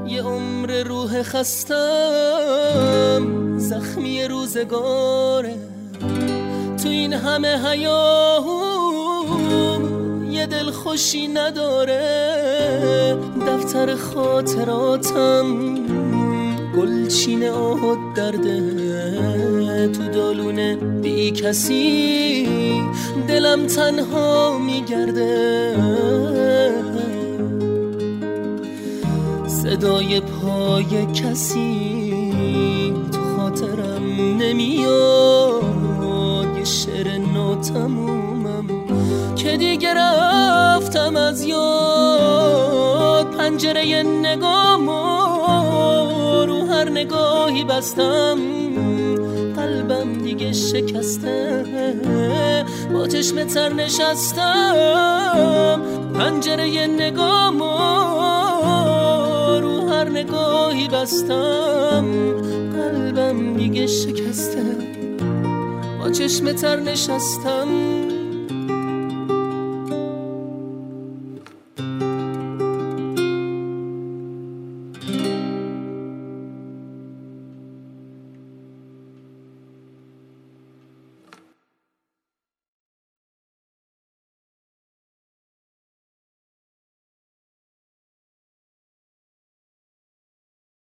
یه عمر روح خستم زخمی روزگاره، تو این همه حیاهوم یه دل خوشی نداره. دفتر خاطراتم گلچین آهد درده، تو دالونه بی کسی دلم تنها میگرده. صدای پای کسی تو خاطرم نمیاد، یه شعر ناتمومم که دیگه رفتم از یاد. پنجره نگامو رو هر نگاهی بستم، قلبم دیگه شکسته با چشم تر نشستم. پنجره نگامو رو هر نگاهی بستم، قلبم دیگه شکسته با چشم تر نشستم.